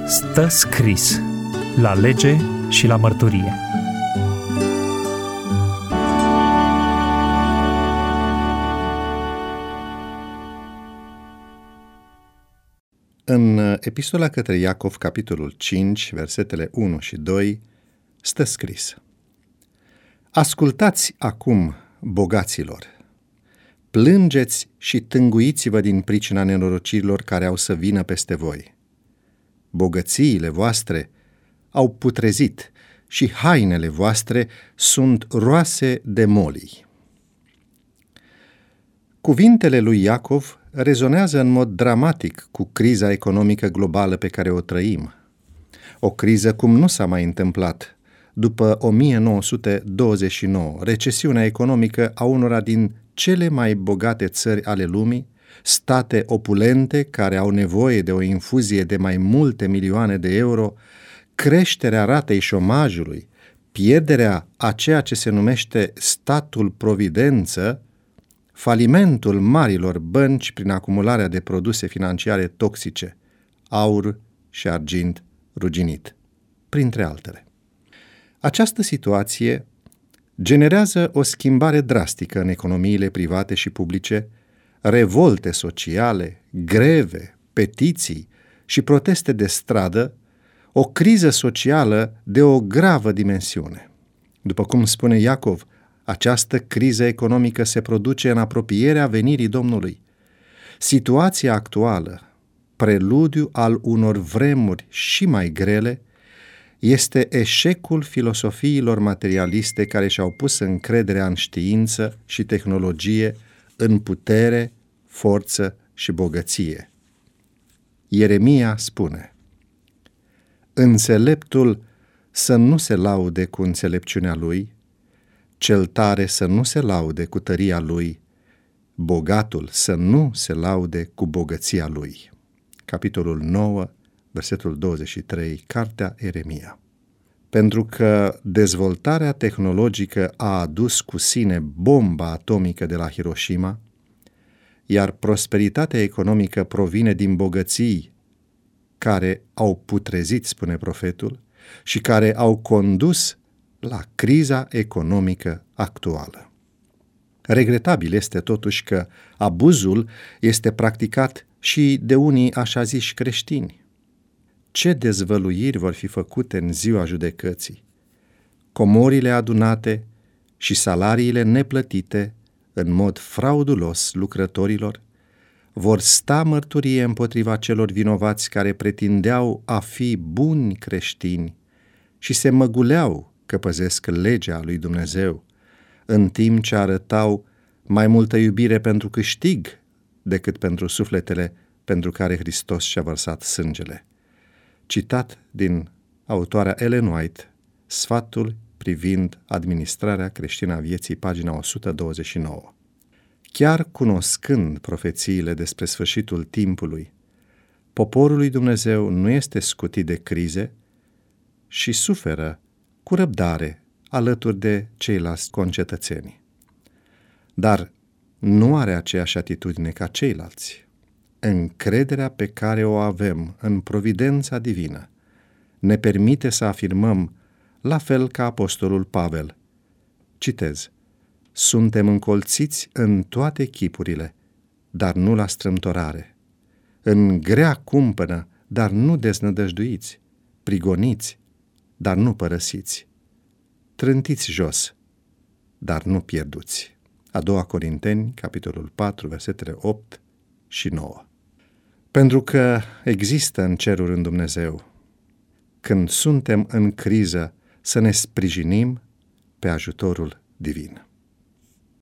Stă scris la lege și la mărturie. În Epistola către Iacov, capitolul 5, versetele 1 și 2, stă scris: Ascultați acum, bogaților, plângeți și tânguiți-vă din pricina nenorocirilor care au să vină peste voi. Bogățiile voastre au putrezit și hainele voastre sunt roase de molii. Cuvintele lui Iacov rezonează în mod dramatic cu criza economică globală pe care o trăim. O criză cum nu s-a mai întâmplat după 1929, recesiunea economică a unora din cele mai bogate țări ale lumii, state opulente care au nevoie de o infuzie de mai multe milioane de euro, creșterea ratei șomajului, pierderea a ceea ce se numește statul providență, falimentul marilor bănci prin acumularea de produse financiare toxice, aur și argint ruginit, printre altele. Această situație generează o schimbare drastică în economiile private și publice, revolte sociale, greve, petiții și proteste de stradă, o criză socială de o gravă dimensiune. După cum spune Iacov, această criză economică se produce în apropierea venirii Domnului. Situația actuală, preludiu al unor vremuri și mai grele, este eșecul filosofiilor materialiste care și-au pus încrederea în știință și tehnologie, în putere, forță și bogăție. Ieremia spune: Înțeleptul să nu se laude cu înțelepciunea lui, cel tare să nu se laude cu tăria lui, bogatul să nu se laude cu bogăția lui. Capitolul 9, versetul 23, Cartea Ieremia. Pentru că dezvoltarea tehnologică a adus cu sine bomba atomică de la Hiroshima, iar prosperitatea economică provine din bogății care au putrezit, spune profetul, și care au condus la criza economică actuală. Regretabil este totuși că abuzul este practicat și de unii așa ziși creștini. Ce dezvăluiri vor fi făcute în ziua judecății! Comorile adunate și salariile neplătite în mod fraudulos lucrătorilor vor sta mărturie împotriva celor vinovați care pretindeau a fi buni creștini și se măguleau că păzesc legea lui Dumnezeu, în timp ce arătau mai multă iubire pentru câștig decât pentru sufletele pentru care Hristos și-a vărsat sângele. Citat din autoarea Ellen White, Sfatul privind administrarea creștină a vieții, pagina 129. Chiar cunoscând profețiile despre sfârșitul timpului, poporul lui Dumnezeu nu este scutit de crize și suferă cu răbdare alături de ceilalți concetățeni. Dar nu are aceeași atitudine ca ceilalți. Încrederea pe care o avem în providența divină ne permite să afirmăm, la fel ca apostolul Pavel, citez: Suntem încolțiți în toate chipurile, dar nu la strâmtorare, în grea cumpănă, dar nu deznădăjduiți, prigoniți, dar nu părăsiți, trântiți jos, dar nu pierduți. A doua Corinteni, capitolul 4, versetele 8 și 9. Pentru că există în ceruri în Dumnezeu, când suntem în criză, să ne sprijinim pe ajutorul divin.